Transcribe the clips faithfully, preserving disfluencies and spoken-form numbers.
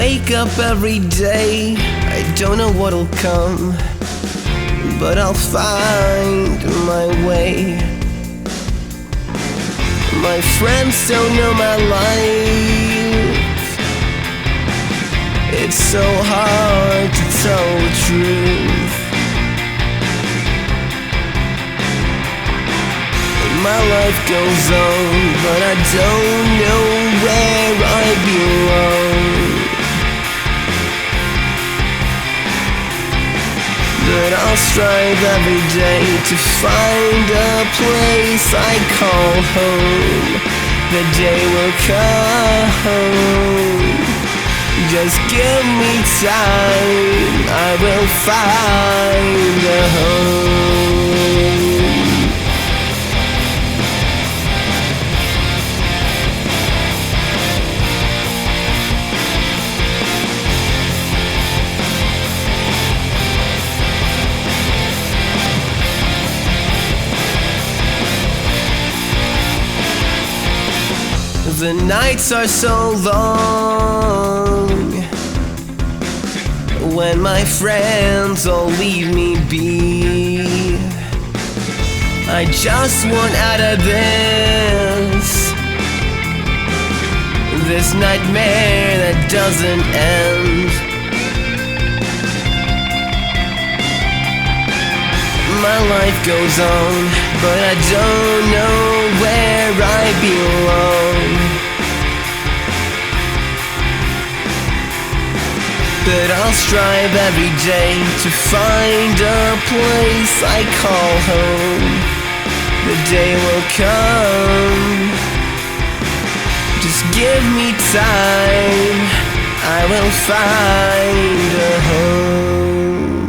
wake up every day, I don't know what'll come, but I'll find my way. My friends don't know my life. It's so hard to tell the truth. My life goes on, but I don't know where I belong. But I'll strive every day to find a place I call home. The day will come. Just give me time, I will find a home. The nights are so long when my friends all leave me be. I just want out of this, this nightmare that doesn't end. My life goes on, but I don't know where I belong. But I'll strive every day to find a place I call home. The day will come. Just give me time, I will find a home.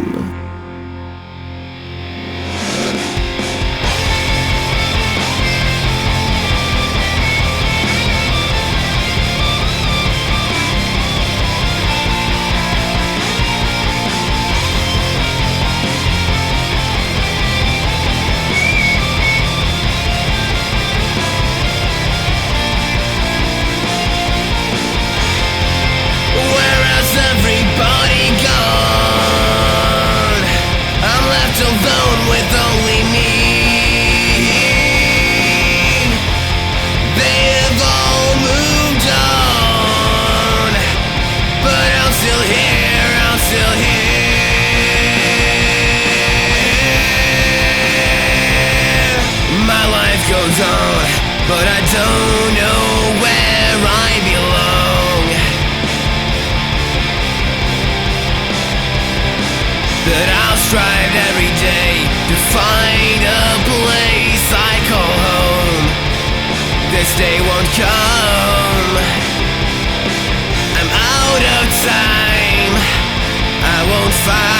Everybody gone, I'm left alone with only me. They have all moved on, but I'm still here, I'm still here. My life goes on, but I don't know where I belong. But I'll strive every day to find a place I call home. This day won't come. I'm out of time, I won't find